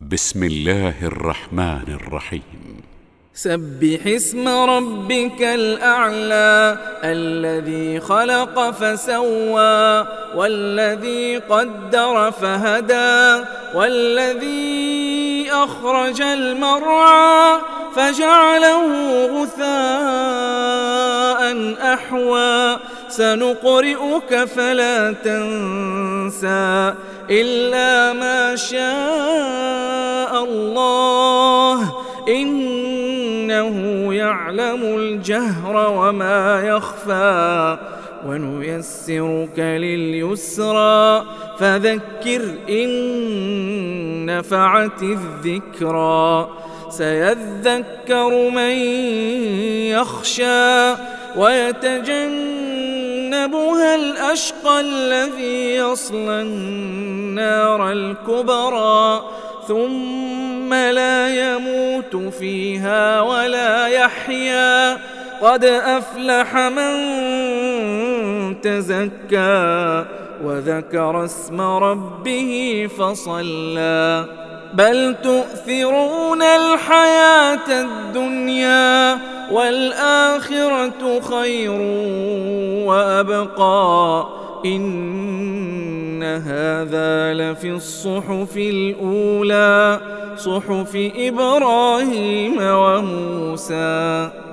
بسم الله الرحمن الرحيم. سبح اسم ربك الأعلى الذي خلق فسوى والذي قدر فهدى والذي أخرج المرعى فجعله غثاء أحوى سنقرئك فلا تنسى إلا ما شاء الله إنه يعلم الجهر وما يخفى ونيسرك لليسرى فذكر إن نفعت الذكرى سيذكر من يخشى ويتجنبها الأشقى الذي يصلى النار الكبرى ثم لا يموت فيها ولا يحيا قد أفلح من تزكى وذكر اسم ربه فصلى بل تؤثرون الحياة الدنيا والآخرة خير وأبقى إن هذا لفي الصحف الأولى صحف إبراهيم وموسى.